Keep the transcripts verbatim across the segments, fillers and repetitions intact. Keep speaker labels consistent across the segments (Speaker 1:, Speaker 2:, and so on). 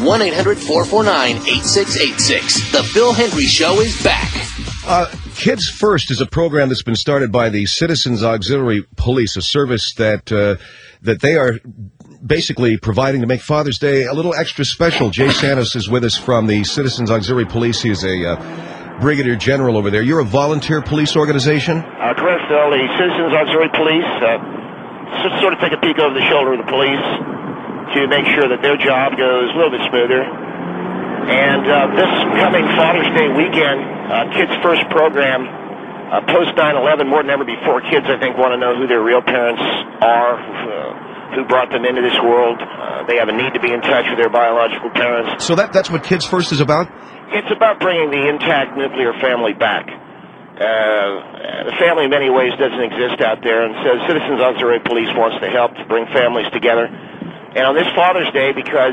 Speaker 1: one eight hundred four four nine eight six eight six. The Bill Henry Show is back.
Speaker 2: Uh, Kids First is a program that's been started by the Citizens Auxiliary Police, a service that uh, that they are basically providing to make Father's Day a little extra special. Jay Santos is with us from the Citizens Auxiliary Police. He is a uh, brigadier general over there. You're a volunteer police organization?
Speaker 3: Uh, correct, Phil. The Citizens Auxiliary Police uh, just sort of take a peek over the shoulder of the police to make sure that their job goes a little bit smoother. And uh, this coming Father's Day weekend, uh, Kids First program, uh, post nine eleven, more than ever before, kids, I think, want to know who their real parents are, uh, who brought them into this world. Uh, they have a need to be in touch with their biological parents.
Speaker 2: So that that's what Kids First is about?
Speaker 3: It's about bringing the intact nuclear family back. Uh, the family in many ways doesn't exist out there, and so Citizens Auxiliary Police wants to help to bring families together. And on this Father's Day, because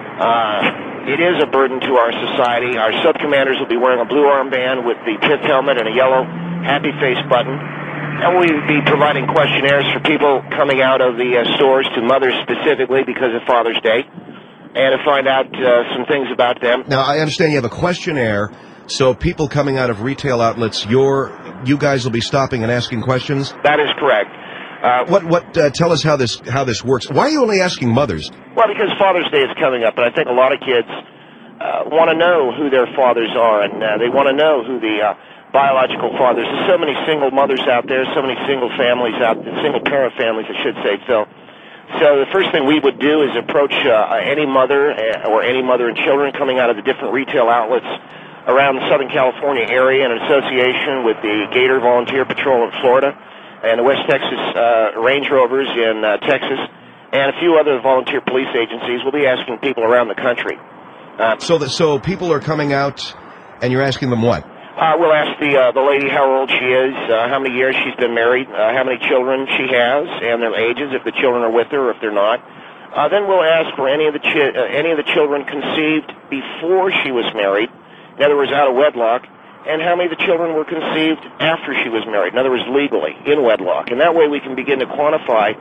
Speaker 3: uh, it is a burden to our society, our sub-commanders will be wearing a blue armband with the pith helmet and a yellow happy face button. And we'll be providing questionnaires for people coming out of the uh, stores to mothers specifically because of Father's Day, and to find out uh, some things about them.
Speaker 2: Now, I understand you have a questionnaire, so people coming out of retail outlets, you're, you guys will be stopping and asking questions?
Speaker 3: That is correct. Uh,
Speaker 2: what, what, uh, tell us how this, how this works. Why are you only asking mothers?
Speaker 3: Well, because Father's Day is coming up, and I think a lot of kids uh, want to know who their fathers are, and uh, they want to know who the uh, biological fathers. There's so many single mothers out there, so many single families out there, single parent families, I should say, Phil. So the first thing we would do is approach uh, any mother uh, or any mother and children coming out of the different retail outlets around the Southern California area in association with the Gator Volunteer Patrol in Florida and the West Texas uh, Range Rovers in uh, Texas, and a few other volunteer police agencies. We'll be asking people around the country. Uh,
Speaker 2: so, that, so people are coming out, and you're asking them what?
Speaker 3: Uh, we'll ask the uh, the lady how old she is, uh, how many years she's been married, uh, how many children she has, and their ages, if the children are with her or if they're not. Uh, then we'll ask for any of the chi- uh, any of the children conceived before she was married, in other words, out of wedlock, and how many of the children were conceived after she was married, in other words, legally, in wedlock. And that way we can begin to quantify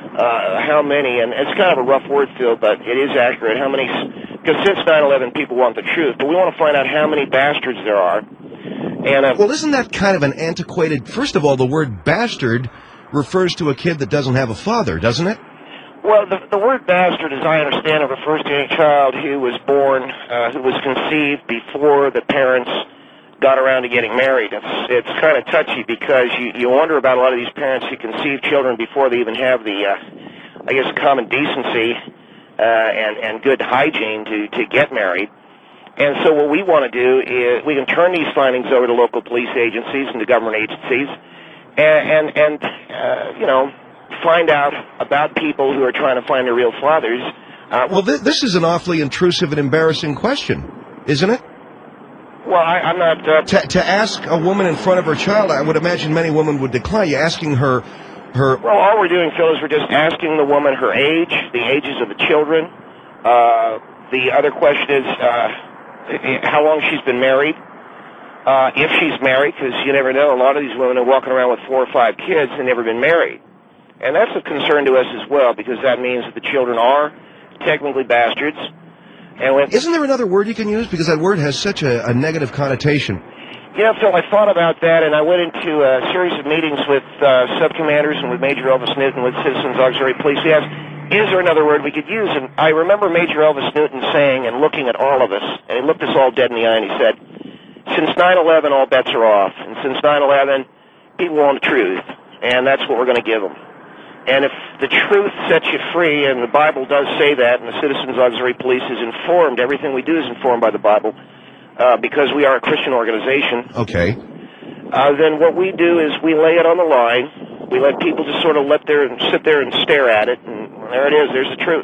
Speaker 3: uh, how many, and it's kind of a rough word, Phil, but it is accurate, how many, because since nine eleven people want the truth, but we want to find out how many bastards there are. And uh,
Speaker 2: well, isn't that kind of an antiquated, first of all, the word bastard refers to a kid that doesn't have a father, doesn't it?
Speaker 3: Well, the, the word bastard, as I understand it, refers to any child who was born, uh, who was conceived before the parents got around to getting married. It's it's kind of touchy because you, you wonder about a lot of these parents who conceive children before they even have the, uh, I guess, common decency uh, and, and good hygiene to, to get married. And so what we want to do is we can turn these findings over to local police agencies and to government agencies and, and, and uh, you know, find out about people who are trying to find their real fathers. Uh,
Speaker 2: well, th- this is an awfully intrusive and embarrassing question, isn't it?
Speaker 3: Well, I, I'm not... Uh,
Speaker 2: to, to ask a woman in front of her child, I would imagine many women would decline. You're asking her... her.
Speaker 3: Well, all we're doing, Phil, is we're just asking the woman her age, the ages of the children. Uh, the other question is uh, how long she's been married. Uh, if she's married, because you never know, a lot of these women are walking around with four or five kids and never been married. And that's a concern to us as well, because that means that the children are technically bastards. And when,
Speaker 2: Isn't there another word you can use? Because that word has such a, a negative connotation.
Speaker 3: Yeah, Phil, I thought about that, and I went into a series of meetings with uh, sub-commanders and with Major Elvis Newton with Citizens Auxiliary Police. He asked, is there another word we could use? And I remember Major Elvis Newton saying and looking at all of us, and he looked us all dead in the eye, and he said, since nine eleven, all bets are off. And since nine eleven, people want the truth, and that's what we're going to give them. And if the truth sets you free, and the Bible does say that, and the Citizens Auxiliary Police is informed, everything we do is informed by the Bible, uh, because we are a Christian organization.
Speaker 2: Okay.
Speaker 3: Uh, then what we do is we lay it on the line. We let people just sort of let there and sit there and stare at it, and there it is. There's the truth.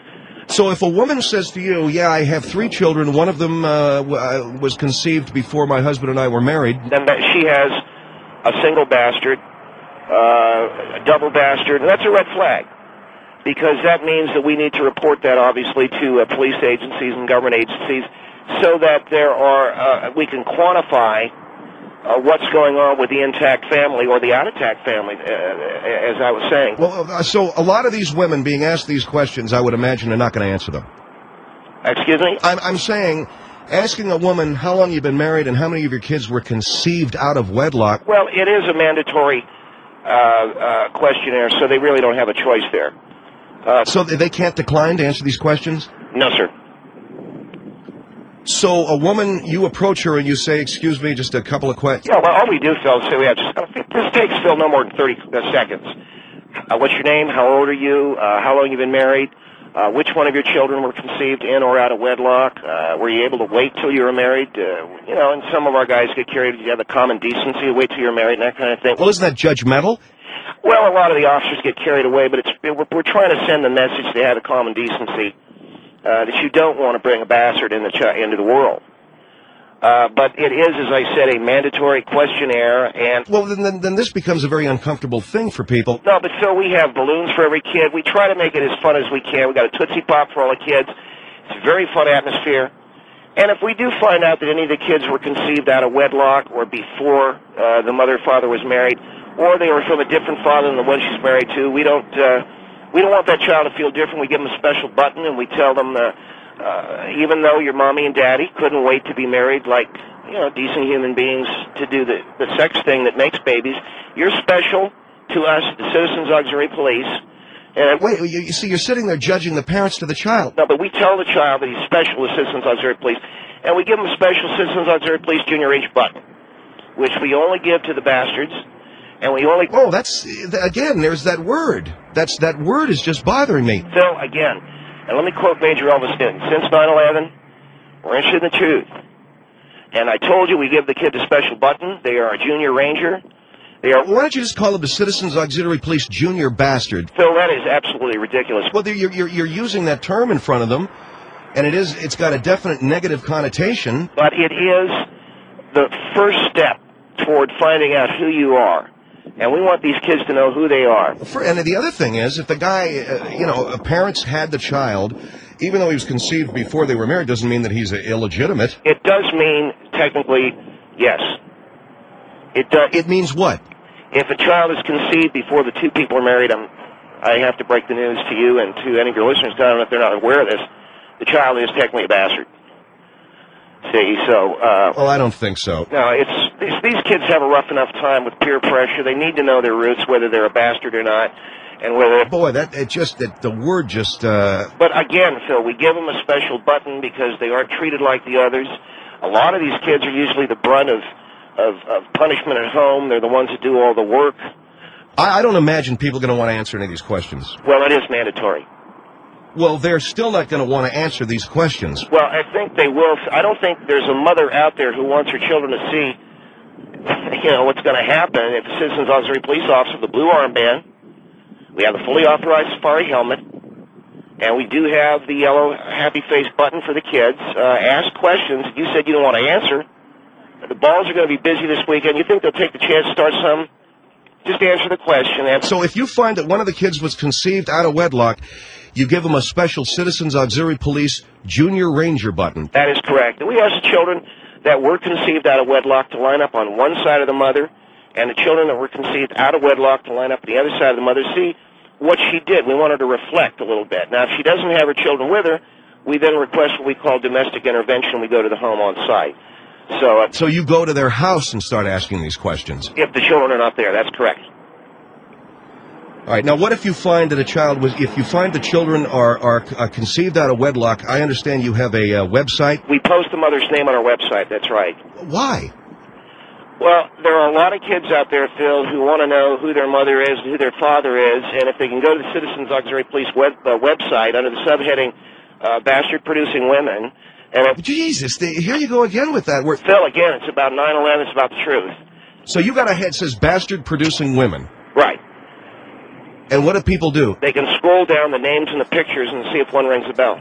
Speaker 2: So if a woman says to you, yeah, I have three children, one of them uh, w- was conceived before my husband and I were married.
Speaker 3: Then that she has a single bastard, uh, a double bastard, and that's a red flag. Because that means that we need to report that, obviously, to uh, police agencies and government agencies so that there are, uh, we can quantify uh, what's going on with the intact family or the out-attack family, uh, as I was saying.
Speaker 2: Well, uh, so a lot of these women being asked these questions, I would imagine, are not going to answer them.
Speaker 3: Excuse me?
Speaker 2: I'm, I'm saying, asking a woman how long you've been married and how many of your kids were conceived out of wedlock.
Speaker 3: Well, it is a mandatory uh, uh, questionnaire, so they really don't have a choice there. Uh,
Speaker 2: so they can't decline to answer these questions?
Speaker 3: No, sir.
Speaker 2: So a woman, you approach her and you say, excuse me, just a couple of questions.
Speaker 3: Yeah, well, all we do, Phil, is say we have just, this takes, Phil, no more than thirty seconds. Uh, what's your name? How old are you? Uh, how long you been married? Uh, which one of your children were conceived in or out of wedlock? Uh, were you able to wait till you were married? Uh, you know, and some of our guys get carried. You have the common decency to wait till you're married and that kind of thing.
Speaker 2: Well, isn't that judgmental?
Speaker 3: Well, a lot of the officers get carried away, but it's we're, we're trying to send the message they have a common decency uh, that you don't want to bring a bastard in the ch- into the world. Uh, but it is, as I said, a mandatory questionnaire, and...
Speaker 2: Well, then, then, then this becomes a very uncomfortable thing for people.
Speaker 3: No, but Phil, we have balloons for every kid. We try to make it as fun as we can. We got a Tootsie Pop for all the kids. It's a very fun atmosphere. And if we do find out that any of the kids were conceived out of wedlock or before uh, the mother or father was married, or they were from a different father than the one she's married to, we don't uh, we don't want that child to feel different. We give them a special button, and we tell them... Uh, Uh, even though your mommy and daddy couldn't wait to be married like, you know, decent human beings to do the, the sex thing that makes babies, you're special to us, the Citizens Auxiliary Police. And
Speaker 2: Wait, you, you see, you're sitting there judging the parents to the child.
Speaker 3: No, but we tell the child that he's special to Citizens Auxiliary Police, and we give him a special Citizens Auxiliary Police Junior H button, which we only give to the bastards, and we only...
Speaker 2: Oh, that's, again, there's that word. That's That word is just bothering me.
Speaker 3: Phil, again... And let me quote Major Elvis Newton. Since nine eleven, we're interested in the truth. And I told you we give the kids a special button. They are a junior ranger. They are.
Speaker 2: Why don't you just call them the Citizens Auxiliary Police Junior Bastard?
Speaker 3: Phil, that is absolutely ridiculous.
Speaker 2: Well, you're, you're, you're using that term in front of them, and it is, it's got a definite negative connotation.
Speaker 3: But it is the first step toward finding out who you are. And we want these kids to know who they are.
Speaker 2: For, and the other thing is, if the guy, uh, you know, parents had the child, even though he was conceived before they were married, doesn't mean that he's uh, illegitimate.
Speaker 3: It does mean, technically, yes. It does.
Speaker 2: It means what?
Speaker 3: If a child is conceived before the two people are married, I'm, I have to break the news to you and to any of your listeners. I don't know if they're not aware of this. The child is technically a bastard. See, so... Uh,
Speaker 2: well, I don't think so.
Speaker 3: No, it's these, these kids have a rough enough time with peer pressure. They need to know their roots, whether they're a bastard or not, and whether...
Speaker 2: Boy, that it just, that the word just... Uh...
Speaker 3: But again, Phil, we give them a special button because they aren't treated like the others. A lot of these kids are usually the brunt of, of, of punishment at home. They're the ones that do all the work.
Speaker 2: I, I don't imagine people are going to want to answer any of these questions.
Speaker 3: Well, it is mandatory.
Speaker 2: Well, they're still not going to want to answer these questions.
Speaker 3: Well, I think they will. I don't think there's a mother out there who wants her children to see, you know, what's going to happen if the Citizens Auxiliary Police Officer, the blue armband, we have the fully authorized safari helmet, and we do have the yellow happy face button for the kids. Uh, ask questions. You said you don't want to answer. The balls are going to be busy this weekend. You think they'll take the chance to start some? Just answer the question. And
Speaker 2: so if you find that one of the kids was conceived out of wedlock, you give them a special Citizens Auxiliary Police Junior Ranger button.
Speaker 3: That is correct. And we ask the children that were conceived out of wedlock to line up on one side of the mother, and the children that were conceived out of wedlock to line up on the other side of the mother. See what she did. We want her to reflect a little bit. Now, if she doesn't have her children with her, we then request what we call domestic intervention. We go to the home on site. So, uh,
Speaker 2: so you go to their house and start asking these questions?
Speaker 3: If the children are not there, that's correct.
Speaker 2: All right. Now, what if you find that a child was, if you find the children are, are uh, conceived out of wedlock, I understand you have a uh, website?
Speaker 3: We post the mother's name on our website, that's right.
Speaker 2: Why?
Speaker 3: Well, there are a lot of kids out there, Phil, who want to know who their mother is, who their father is, and if they can go to the Citizens Auxiliary Police web, uh, website under the subheading uh, Bastard-Producing Women... And if,
Speaker 2: Jesus, the, here you go again with that word.
Speaker 3: Phil, again, it's about nine eleven, it's about the truth.
Speaker 2: So you got a head that says Bastard-Producing Women.
Speaker 3: Right.
Speaker 2: And what do people do?
Speaker 3: They can scroll down the names and the pictures and see if one rings a bell.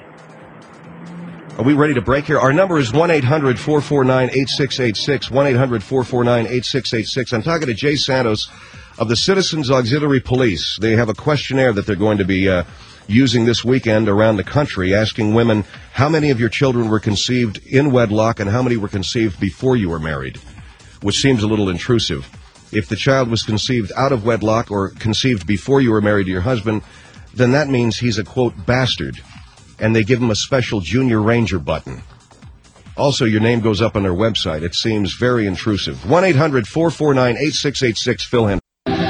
Speaker 2: Are we ready to break here? Our number is one eight hundred four four nine eight six eight six, one eight hundred four four nine eight six eight six. I'm talking to Jay Santos of the Citizens Auxiliary Police. They have a questionnaire that they're going to be uh, using this weekend around the country, asking women how many of your children were conceived in wedlock and how many were conceived before you were married, which seems a little intrusive. If the child was conceived out of wedlock or conceived before you were married to your husband, then that means he's a, quote, bastard. and they give them a special Junior Ranger button. Also, your name goes up on their website. It seems very intrusive. one eight hundred four four nine eight six eight six, Phil Hendry.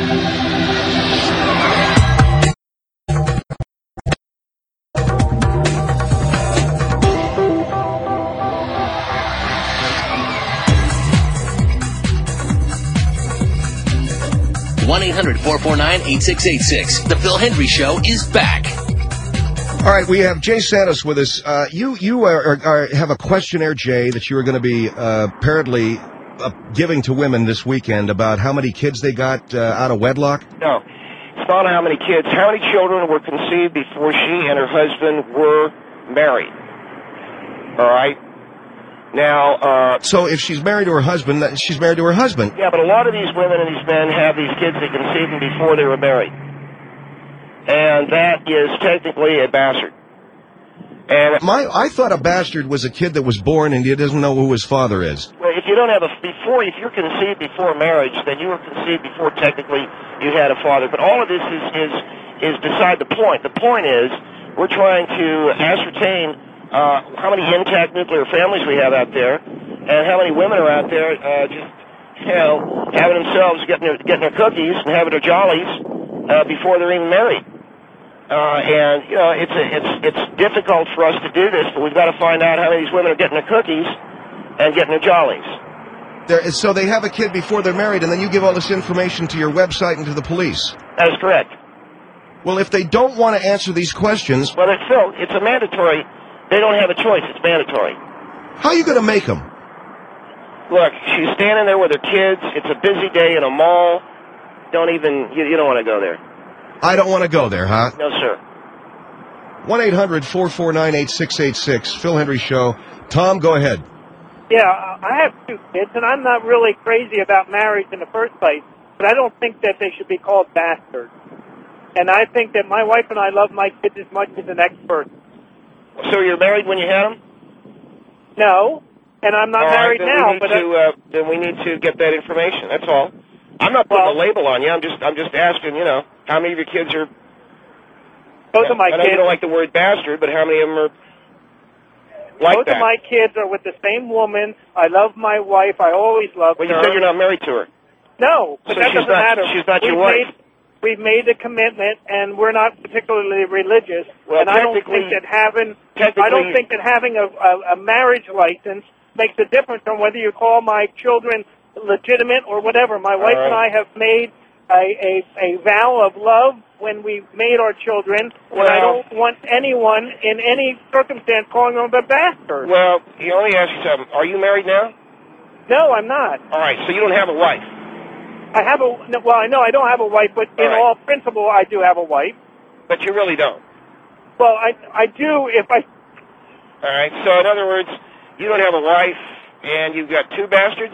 Speaker 1: one eight hundred four four nine eight six eight six. The Bill Hendry Show is back.
Speaker 2: All right, we have Jay Santos with us. Uh, you you are, are, have a questionnaire, Jay, that you are going to be uh, apparently uh, giving to women this weekend about how many kids they got uh, out of wedlock.
Speaker 3: No, it's not how many kids. How many children were conceived before she and her husband were married? All right. Now, uh...
Speaker 2: So if she's married to her husband, she's married to her husband.
Speaker 3: Yeah, but a lot of these women and these men have these kids they conceived them before they were married. And that is technically a bastard. And
Speaker 2: My, I thought a bastard was a kid that was born and he doesn't know who his father is.
Speaker 3: Well, if you don't have a... Before, if you're conceived before marriage, then you were conceived before technically you had a father. But all of this is, is, is beside the point. The point is, we're trying to ascertain Uh, how many intact nuclear families we have out there, and how many women are out there uh, just, you know, having themselves getting their, getting their cookies and having their jollies uh, before they're even married. Uh, and you know, it's a, it's it's difficult for us to do this, but we've got to find out how many of these women are getting their cookies and getting their jollies.
Speaker 2: There, so they have a kid before they're married, and then you give all this information to your website and to the police.
Speaker 3: That is correct.
Speaker 2: Well, if they don't want to answer these questions,
Speaker 3: well, it's Phil, it's a mandatory. They don't have a choice. It's mandatory.
Speaker 2: How are you going to make them?
Speaker 3: Look, she's standing there with her kids. It's a busy day in a mall. Don't even, you, you don't want to go there.
Speaker 2: I don't want to go there, huh?
Speaker 3: No, sir.
Speaker 2: one eight hundred four four nine eight six eight six, Phil Hendry Show. Tom, go ahead.
Speaker 4: Yeah, I have two kids, and I'm not really crazy about marriage in the first place, but I don't think that they should be called bastards. And I think that my wife and I love my kids as much as the next person.
Speaker 3: So you're married when you had them?
Speaker 4: No, and I'm not
Speaker 3: all
Speaker 4: married
Speaker 3: right, then
Speaker 4: now.
Speaker 3: We need
Speaker 4: but
Speaker 3: to, uh, then we need to get that information. That's all. I'm not putting
Speaker 4: well,
Speaker 3: a label on you. I'm just I'm just asking. You know, how many of your kids are?
Speaker 4: Both of my
Speaker 3: I know
Speaker 4: kids.
Speaker 3: you don't like the word bastard, but how many of them are like
Speaker 4: both
Speaker 3: that?
Speaker 4: of my kids are with the same woman. I love my wife. I always loved
Speaker 3: well,
Speaker 4: her.
Speaker 3: you said you're not married to her.
Speaker 4: No, but
Speaker 3: so
Speaker 4: that
Speaker 3: she's
Speaker 4: doesn't
Speaker 3: not,
Speaker 4: matter.
Speaker 3: She's not
Speaker 4: we've
Speaker 3: your wife.
Speaker 4: Made, we've made a commitment, and we're not particularly religious.
Speaker 3: Well,
Speaker 4: and I don't think that having I don't think that having a, a, a marriage license makes a difference on whether you call my children legitimate or whatever. My wife
Speaker 3: right.
Speaker 4: and I have made a, a, a vow of love when we made our children,
Speaker 3: well,
Speaker 4: and I don't want anyone in any circumstance calling them a bastard.
Speaker 3: Well, you let me ask you something. Are you married now?
Speaker 4: No, I'm not.
Speaker 3: All right, so you don't have a wife.
Speaker 4: I have a, no, well, I know I don't have a wife, but
Speaker 3: all
Speaker 4: in
Speaker 3: right.
Speaker 4: all principle, I do have a wife.
Speaker 3: But you really don't.
Speaker 4: Well, I, I do if I...
Speaker 3: All right, so in other words, you don't have a wife, and you've got two bastards?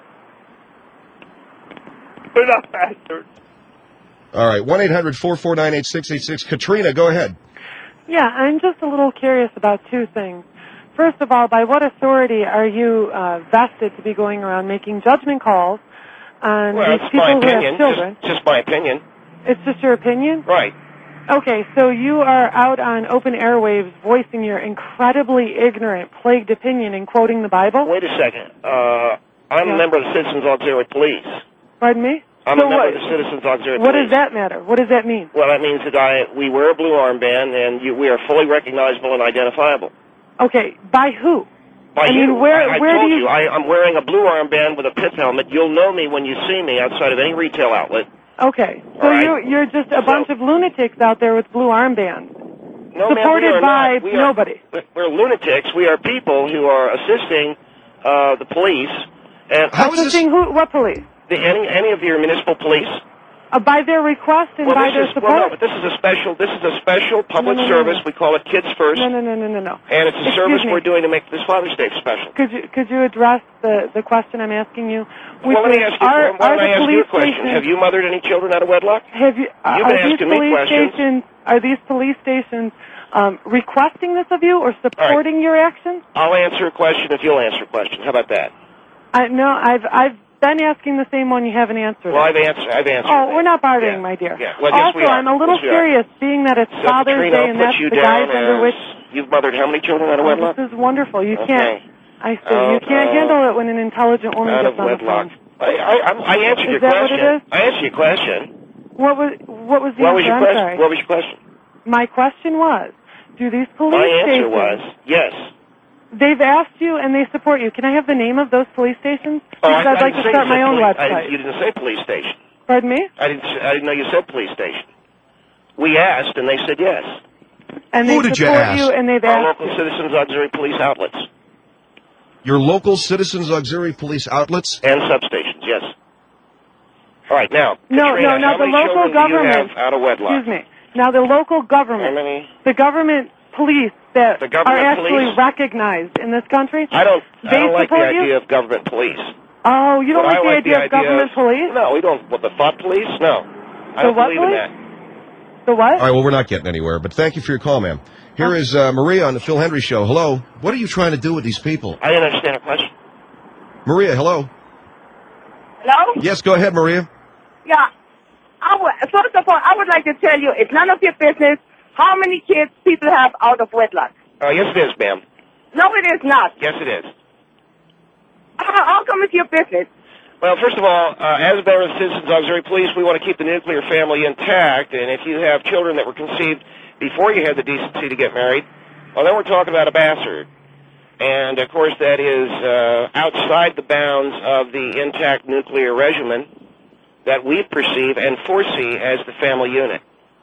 Speaker 4: They're not bastards.
Speaker 2: All right, one eight hundred four four nine eight six eight six. Katrina, go ahead.
Speaker 5: Yeah, I'm just a little curious about two things. First of all, by what authority are you uh, vested to be going around making judgment calls on
Speaker 3: well,
Speaker 5: these
Speaker 3: it's
Speaker 5: people
Speaker 3: my
Speaker 5: who
Speaker 3: opinion.
Speaker 5: have children?
Speaker 3: Just, just my opinion.
Speaker 5: It's just your opinion?
Speaker 3: Right.
Speaker 5: Okay, so you are out on open airwaves voicing your incredibly ignorant, plagued opinion and quoting the Bible?
Speaker 3: Wait a second. Uh, I'm
Speaker 5: yeah.
Speaker 3: a member of the Citizens Auxiliary Police.
Speaker 5: Pardon me?
Speaker 3: I'm
Speaker 5: so
Speaker 3: a member
Speaker 5: what,
Speaker 3: of the Citizens Auxiliary
Speaker 5: what
Speaker 3: Police.
Speaker 5: does that matter? What does that mean?
Speaker 3: Well, that means that I, we wear a blue armband, and you, we are fully recognizable and identifiable.
Speaker 5: Okay, by who?
Speaker 3: By
Speaker 5: I
Speaker 3: you.
Speaker 5: mean, where,
Speaker 3: I, I
Speaker 5: where
Speaker 3: told
Speaker 5: do you...
Speaker 3: you, I, I'm wearing a blue armband with a pith helmet. You'll know me when you see me outside of any retail outlet.
Speaker 5: Okay, so
Speaker 3: right.
Speaker 5: you're, you're just a
Speaker 3: So-
Speaker 5: bunch of lunatics out there with blue armbands.
Speaker 3: No,
Speaker 5: supported
Speaker 3: ma'am, we are
Speaker 5: by
Speaker 3: not. We are,
Speaker 5: nobody.
Speaker 3: We're lunatics. We are people who are assisting uh, the police. And
Speaker 2: How is this?
Speaker 5: Assisting who, what police?
Speaker 3: the, any any of your municipal police.
Speaker 5: Uh, by their request and
Speaker 3: Well,
Speaker 5: by
Speaker 3: this
Speaker 5: their
Speaker 3: is
Speaker 5: support?
Speaker 3: well, no, but this is a special. This is a special public
Speaker 5: No, no, no,
Speaker 3: service.
Speaker 5: no.
Speaker 3: We call it Kids First,
Speaker 5: No, no, no, no, no, no.
Speaker 3: and it's a
Speaker 5: Excuse
Speaker 3: service
Speaker 5: me.
Speaker 3: we're doing to make this Father's Day special.
Speaker 5: Could you could you address the, the question I'm asking you? Which
Speaker 3: Well, let me
Speaker 5: is,
Speaker 3: ask you.
Speaker 5: Are,
Speaker 3: why
Speaker 5: are
Speaker 3: don't I
Speaker 5: the
Speaker 3: ask you a
Speaker 5: police
Speaker 3: question?
Speaker 5: stations,
Speaker 3: Have you mothered any children out of wedlock?
Speaker 5: Have you? Are,
Speaker 3: You've been
Speaker 5: are these
Speaker 3: asking me
Speaker 5: police
Speaker 3: questions.
Speaker 5: stations? Are these police stations um, requesting this of you or supporting your actions?
Speaker 3: I'll answer a question if you'll answer a question. How about that?
Speaker 5: I no, I've I've been asking the same one you haven't answered.
Speaker 3: Well, I've answered. I've answered.
Speaker 5: Oh, we're not bartering,
Speaker 3: Yeah.
Speaker 5: my dear.
Speaker 3: Yeah. Well, yes,
Speaker 5: also,
Speaker 3: we are.
Speaker 5: I'm a little
Speaker 3: Yes, we are.
Speaker 5: curious, being that it's
Speaker 3: So,
Speaker 5: Father's
Speaker 3: Katrina,
Speaker 5: Day
Speaker 3: I'll
Speaker 5: and
Speaker 3: put
Speaker 5: that's
Speaker 3: you
Speaker 5: the
Speaker 3: down
Speaker 5: guise under
Speaker 3: as
Speaker 5: which
Speaker 3: You've mothered how many children out of
Speaker 5: Oh,
Speaker 3: wedlock?
Speaker 5: this is wonderful. You
Speaker 3: Okay.
Speaker 5: can't. I see.
Speaker 3: Oh,
Speaker 5: you can't
Speaker 3: oh.
Speaker 5: handle it when an intelligent woman
Speaker 3: Out
Speaker 5: gets
Speaker 3: of
Speaker 5: on the
Speaker 3: wedlock.
Speaker 5: phone.
Speaker 3: I, I, I'm- I answered
Speaker 5: Is
Speaker 3: your
Speaker 5: that what
Speaker 3: question.
Speaker 5: it is?
Speaker 3: I answered your question.
Speaker 5: What was what was the
Speaker 3: What was
Speaker 5: answer?
Speaker 3: your
Speaker 5: I'm
Speaker 3: question?
Speaker 5: sorry.
Speaker 3: What was your question?
Speaker 5: My question was, do these police
Speaker 3: My answer
Speaker 5: stations?
Speaker 3: was yes.
Speaker 5: They've asked you and they support you. Can I have the name of those police stations?
Speaker 3: Oh,
Speaker 5: Because
Speaker 3: I,
Speaker 5: I'd
Speaker 3: I
Speaker 5: like
Speaker 3: didn't
Speaker 5: to
Speaker 3: say
Speaker 5: start
Speaker 3: you said
Speaker 5: my own
Speaker 3: police. I
Speaker 5: website.
Speaker 3: didn't, you didn't say police station.
Speaker 5: Pardon me?
Speaker 3: I didn't. I didn't know you said police station. We asked, and they said yes.
Speaker 5: And
Speaker 2: Who
Speaker 5: they
Speaker 2: did you
Speaker 5: support
Speaker 2: ask?
Speaker 5: you and they've
Speaker 3: Our
Speaker 5: asked
Speaker 3: local
Speaker 5: you.
Speaker 3: citizens auxiliary police outlets
Speaker 2: Your local Citizens Auxiliary Police outlets?
Speaker 3: and substations. Yes. All right. Now,
Speaker 5: No,
Speaker 3: Katrina,
Speaker 5: no, now
Speaker 3: how
Speaker 5: the
Speaker 3: many
Speaker 5: local
Speaker 3: children do you
Speaker 5: government.
Speaker 3: have out of wedlock?
Speaker 5: Excuse me. Now the local
Speaker 3: How
Speaker 5: government,
Speaker 3: many?
Speaker 5: the government police that
Speaker 3: The government
Speaker 5: are actually
Speaker 3: police?
Speaker 5: recognized in this country.
Speaker 3: I don't. I
Speaker 5: They
Speaker 3: don't like the
Speaker 5: support you?
Speaker 3: idea of government police.
Speaker 5: Oh, you don't
Speaker 3: But
Speaker 5: like
Speaker 3: I
Speaker 5: the
Speaker 3: like
Speaker 5: idea
Speaker 3: the
Speaker 5: of government police?
Speaker 3: No, we don't. What, the thought police? No. I
Speaker 5: The
Speaker 3: don't
Speaker 5: what
Speaker 3: believe
Speaker 5: police?
Speaker 3: in that.
Speaker 5: The what?
Speaker 2: All right, well, we're not getting anywhere, but thank you for your call, ma'am. Here is uh, Maria on the Phil Hendry Show. Hello. What are you trying to do with these people?
Speaker 3: I didn't understand the question.
Speaker 2: Maria, hello.
Speaker 6: Hello?
Speaker 2: Yes, go ahead, Maria.
Speaker 6: Yeah. I would, first of all, I would like to tell you, it's none of your business how many kids people have out of wedlock.
Speaker 3: Uh, yes, it is, ma'am.
Speaker 6: No, it is not.
Speaker 3: Yes, it is.
Speaker 6: How, how come it's your business?
Speaker 3: Well, first of all, uh, as a member of the Citizens Auxiliary Police, we want to keep the nuclear family intact, and if you have children that were conceived before you had the decency to get married, well, then we're talking about a bastard. And, of course, that is uh, outside the bounds of the intact nuclear regimen that we perceive and foresee as the family unit.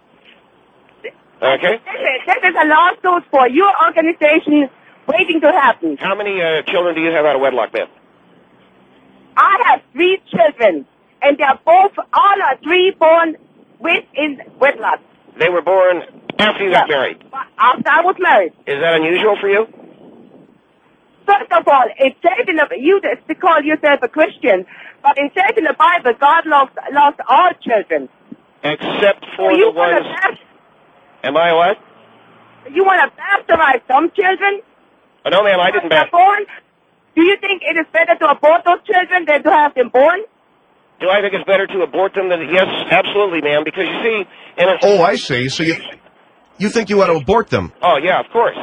Speaker 3: Okay?
Speaker 6: This is, this is a lawsuit for your organization waiting to happen.
Speaker 3: How many uh, children do you have out of wedlock, ma'am?
Speaker 6: I have three children, and they're both, all are three born within wedlock.
Speaker 3: They were born after you got married.
Speaker 6: After I was married.
Speaker 3: Is that unusual for you?
Speaker 6: First of all, it says in the, you to call yourself a Christian, but it says in the Bible, God loves, loves all children.
Speaker 3: Except for
Speaker 6: So you
Speaker 3: the ones...
Speaker 6: want to
Speaker 3: Am I what?
Speaker 6: you want to bastardize some children?
Speaker 3: Oh, no, ma'am, I didn't
Speaker 6: They're
Speaker 3: bast...
Speaker 6: born? Do you think it is better to abort those children than to have them born?
Speaker 3: Do I think it's better to abort them than... Yes, absolutely, ma'am, because you see... In a...
Speaker 2: Oh, I see. So you you think you ought to abort them?
Speaker 3: Oh, yeah, of course.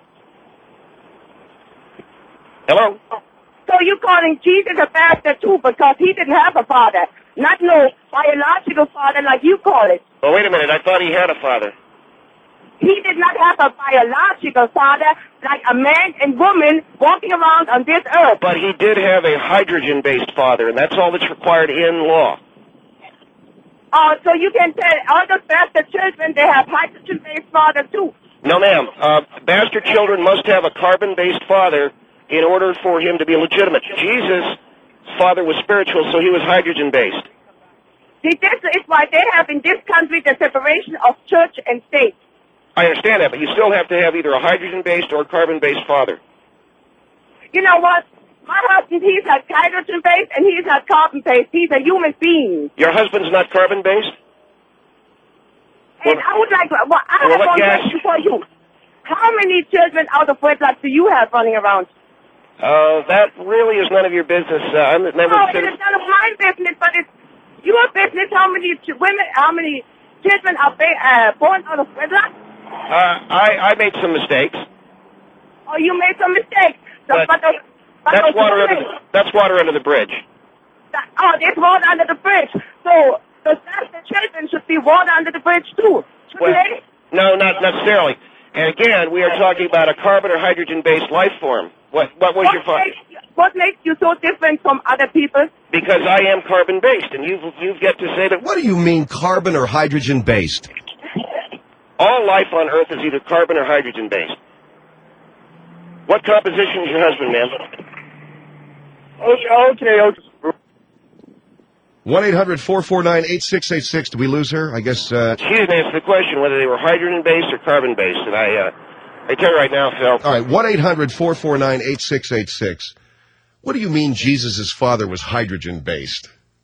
Speaker 3: Hello?
Speaker 6: So you calling Jesus a bastard too because he didn't have a father, not no biological father like you call it.
Speaker 3: Oh, wait a minute, I thought he had a father.
Speaker 6: He did not have a biological father like a man and woman walking around on this earth.
Speaker 3: But he did have a hydrogen-based father, and that's all that's required in law.
Speaker 6: Oh, so you can tell all the bastard children they have hydrogen-based father too.
Speaker 3: No, ma'am. Uh, bastard children must have a carbon-based father in order for him to be legitimate. Jesus' father was spiritual, so he was hydrogen-based.
Speaker 6: See, this is why they have in this country the separation of church and state.
Speaker 3: I understand that, but you still have to have either a hydrogen-based or carbon-based father.
Speaker 6: You know what? My husband, he's not hydrogen-based and he's not carbon-based. He's a human being.
Speaker 3: Your husband's not carbon-based?
Speaker 6: And
Speaker 3: Well-
Speaker 6: I would like to, well, I
Speaker 3: well,
Speaker 6: have
Speaker 3: what
Speaker 6: one
Speaker 3: gas-
Speaker 6: question for you. How many children out of wedlock do you have running around?
Speaker 3: Uh, that really is none of your business. Uh, I'm the member
Speaker 6: No,
Speaker 3: of
Speaker 6: it
Speaker 3: the
Speaker 6: is none of my business, but it's your business. How many ch- women, how many children are ba- uh, born out of wedlock?
Speaker 3: Uh, I, I made some mistakes.
Speaker 6: Oh, you made some mistakes. So,
Speaker 3: But
Speaker 6: but those, but
Speaker 3: That's
Speaker 6: those
Speaker 3: water under
Speaker 6: women,
Speaker 3: the, that's water under the bridge.
Speaker 6: that, oh, there's water under the bridge. So the the children should be water under the bridge too, shouldn't
Speaker 3: Well,
Speaker 6: they?
Speaker 3: no, not necessarily. And again, we are talking about a carbon or hydrogen-based life form. What what was
Speaker 6: What
Speaker 3: your father?
Speaker 6: makes, you- what makes you so different from other people?
Speaker 3: Because I am carbon-based, and you've you've got to say that
Speaker 2: What do you mean carbon or hydrogen based?
Speaker 3: all life on Earth is either carbon or hydrogen-based. What composition is your husband, ma'am?
Speaker 4: Okay, okay, okay.
Speaker 2: one eight hundred four four nine eight six eight six. Did we lose her? I guess, uh,
Speaker 3: She didn't answer the question whether they were hydrogen-based or carbon-based, and I uh, I tell you right now, Phil.
Speaker 2: all right, one eight hundred four four nine eight six eight six. What do you mean Jesus' father was hydrogen based?